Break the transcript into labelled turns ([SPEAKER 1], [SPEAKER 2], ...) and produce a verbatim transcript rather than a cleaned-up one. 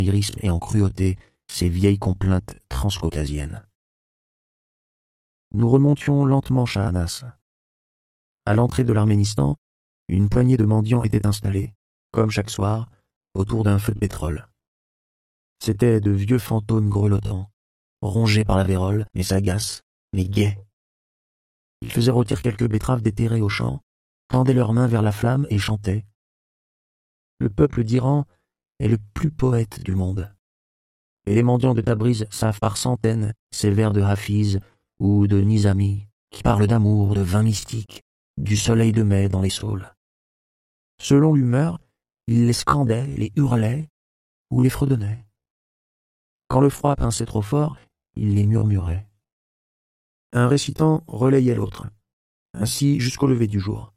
[SPEAKER 1] lyrisme et en cruauté ces vieilles complaintes transcaucasiennes. Nous remontions lentement Shahanas. À l'entrée de l'Arménistan, une poignée de mendiants était installée, comme chaque soir, autour d'un feu de pétrole. C'étaient de vieux fantômes grelottants, rongés par la vérole, mais sagaces, mais gais. Ils faisaient rôtir quelques betteraves déterrées au champ, tendaient leurs mains vers la flamme et chantaient. Le peuple d'Iran est le plus poète du monde. Et les mendiants de Tabriz savent par centaines ces vers de Hafiz ou de Nizami qui parlent d'amour, de vin mystique, du soleil de mai dans les saules. Selon l'humeur, ils les scandaient, les hurlaient ou les fredonnaient. Quand le froid pinçait trop fort, ils les murmuraient. Un récitant relayait l'autre, ainsi jusqu'au lever du jour.